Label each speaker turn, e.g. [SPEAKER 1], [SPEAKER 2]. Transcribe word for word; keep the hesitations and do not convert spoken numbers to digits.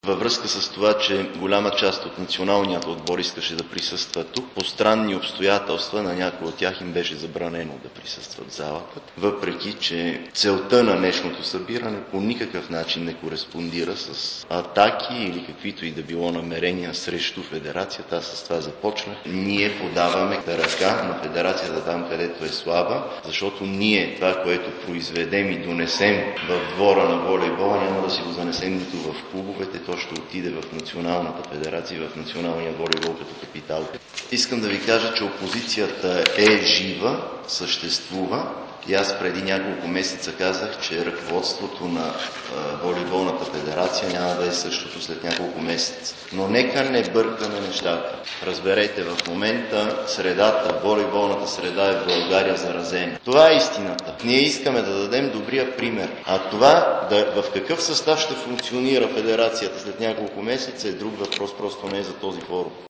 [SPEAKER 1] във връзка с това, че голяма част от националният отбор искаше да присъства тук. По странни обстоятелства на някои от тях им беше забранено да присъстват в залата, въпреки че целта на днешното събиране по никакъв начин не кореспондира с атаки или каквито и да било намерения срещу федерацията. Аз с това започнах. Ние подаваме ръка на федерацията там, където е слаба, защото ние това, което произведем и донесем в двора на волейбола, няма да си го занесем нито в клубовете, то ще отиде в Националната федерация, в националния волейбол като капитал. Искам да ви кажа, че опозицията е жива, съществува. И аз преди няколко месеца казах, че ръководството на а, волейболната федерация няма да е същото след няколко месеца. Но нека не бъркаме нещата. Разберете, в момента средата, волейболната среда е в България заразена. Това е истината. Ние искаме да дадем добрия пример. А това, да, в какъв състав ще функционира федерацията след няколко месеца, е друг въпрос, просто не е за този форум.